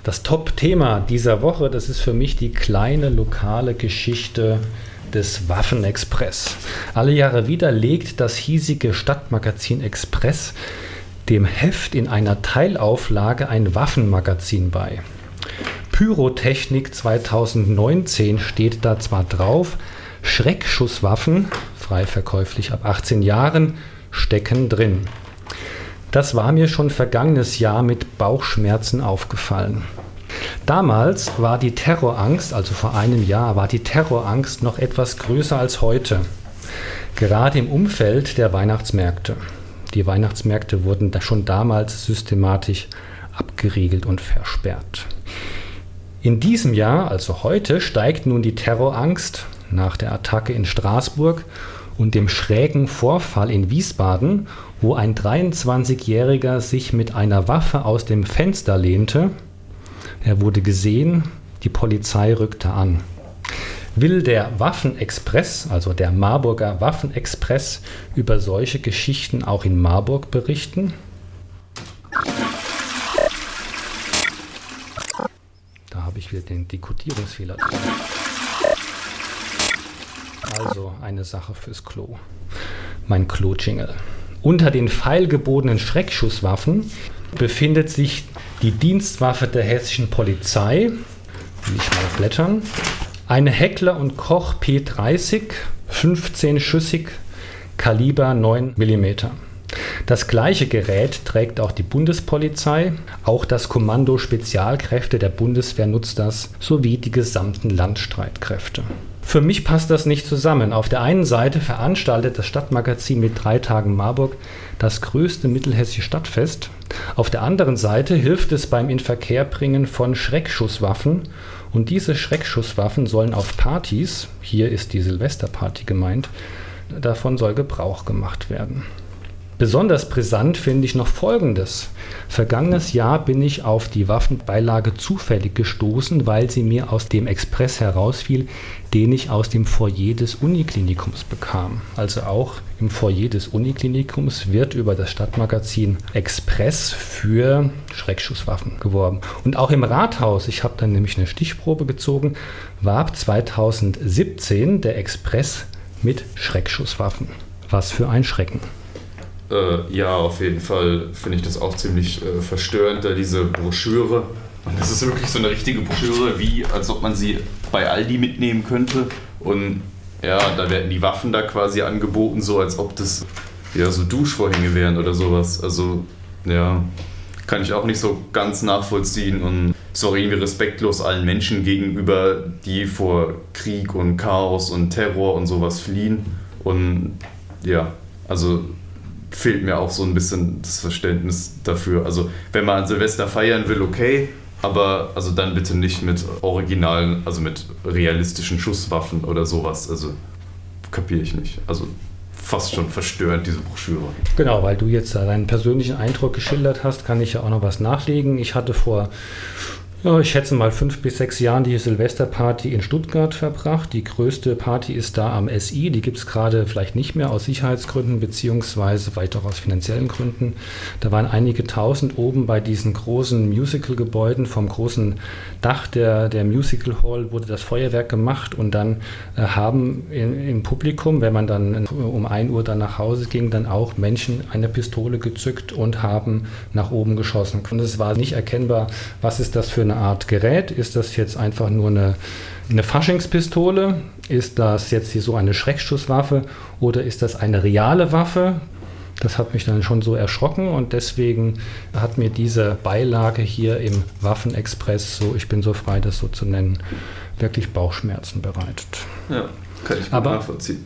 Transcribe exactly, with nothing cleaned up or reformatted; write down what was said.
Das Top-Thema dieser Woche, das ist für mich die kleine lokale Geschichte des Waffenexpress. Alle Jahre wieder legt das hiesige Stadtmagazin Express dem Heft in einer Teilauflage ein Waffenmagazin bei. Pyrotechnik zweitausendneunzehn steht da zwar drauf, Schreckschusswaffen, frei verkäuflich ab achtzehn Jahren, stecken drin. Das war mir schon vergangenes Jahr mit Bauchschmerzen aufgefallen. Damals war die Terrorangst, also vor einem Jahr, war die Terrorangst noch etwas größer als heute. Gerade im Umfeld der Weihnachtsmärkte. Die Weihnachtsmärkte wurden da schon damals systematisch abgeriegelt und versperrt. In diesem Jahr, also heute, steigt nun die Terrorangst nach der Attacke in Straßburg und dem schrägen Vorfall in Wiesbaden, wo ein dreiundzwanzigjähriger sich mit einer Waffe aus dem Fenster lehnte. Er wurde gesehen, die Polizei rückte an. Will der Waffenexpress, also der Marburger Waffenexpress, über solche Geschichten auch in Marburg berichten? Da habe ich wieder den Dekodierungsfehler drin. Also eine Sache fürs Klo. Mein Klo-Jingle. Unter den feilgebotenen Schreckschusswaffen befindet sich die Dienstwaffe der hessischen Polizei. Will ich mal blättern. Eine Heckler und Koch P dreißig, fünfzehn-schüssig, Kaliber neun Millimeter. Das gleiche Gerät trägt auch die Bundespolizei, auch das Kommando Spezialkräfte der Bundeswehr nutzt das, sowie die gesamten Landstreitkräfte. Für mich passt das nicht zusammen. Auf der einen Seite veranstaltet das Stadtmagazin mit drei Tagen Marburg das größte mittelhessische Stadtfest. Auf der anderen Seite hilft es beim Inverkehrbringen von Schreckschusswaffen. Und diese Schreckschusswaffen sollen auf Partys, hier ist die Silvesterparty gemeint, davon soll Gebrauch gemacht werden. Besonders brisant finde ich noch Folgendes. Vergangenes Jahr bin ich auf die Waffenbeilage zufällig gestoßen, weil sie mir aus dem Express herausfiel, den ich aus dem Foyer des Uniklinikums bekam. Also auch im Foyer des Uniklinikums wird über das Stadtmagazin Express für Schreckschusswaffen geworben. Und auch im Rathaus, ich habe dann nämlich eine Stichprobe gezogen, warb zweitausendsiebzehn der Express mit Schreckschusswaffen. Was für ein Schrecken. Äh, ja, auf jeden Fall finde ich das auch ziemlich äh, verstörend, da diese Broschüre. Und das ist wirklich so eine richtige Broschüre, wie als ob man sie bei Aldi mitnehmen könnte. Und ja, da werden die Waffen da quasi angeboten, so als ob das ja so Duschvorhänge wären oder sowas. Also ja, kann ich auch nicht so ganz nachvollziehen und ist auch irgendwie respektlos allen Menschen gegenüber, die vor Krieg und Chaos und Terror und sowas fliehen. Und ja, also fehlt mir auch so ein bisschen das Verständnis dafür. Also wenn man an Silvester feiern will, okay, aber also dann bitte nicht mit originalen, also mit realistischen Schusswaffen oder sowas. Also kapiere ich nicht. Also fast schon verstörend, diese Broschüre. Genau, weil du jetzt deinen persönlichen Eindruck geschildert hast, kann ich ja auch noch was nachlegen. Ich hatte vor, ja, ich schätze mal fünf bis sechs Jahren die Silvesterparty in Stuttgart verbracht. Die größte Party ist da am S I. Die gibt es gerade vielleicht nicht mehr aus Sicherheitsgründen beziehungsweise vielleicht auch aus finanziellen Gründen. Da waren einige tausend oben bei diesen großen Musical-Gebäuden. Vom großen Dach der, der Musical Hall wurde das Feuerwerk gemacht und dann äh, haben in, im Publikum, wenn man dann um ein Uhr dann nach Hause ging, dann auch Menschen eine Pistole gezückt und haben nach oben geschossen. Und es war nicht erkennbar, was ist das für eine Art Gerät. Ist das jetzt einfach nur eine, eine Faschingspistole? Ist das jetzt hier so eine Schreckschusswaffe oder ist das eine reale Waffe? Das hat mich dann schon so erschrocken und deswegen hat mir diese Beilage hier im Waffenexpress, so ich bin so frei, das so zu nennen, wirklich Bauchschmerzen bereitet. Ja, kann ich gut Aber nachvollziehen.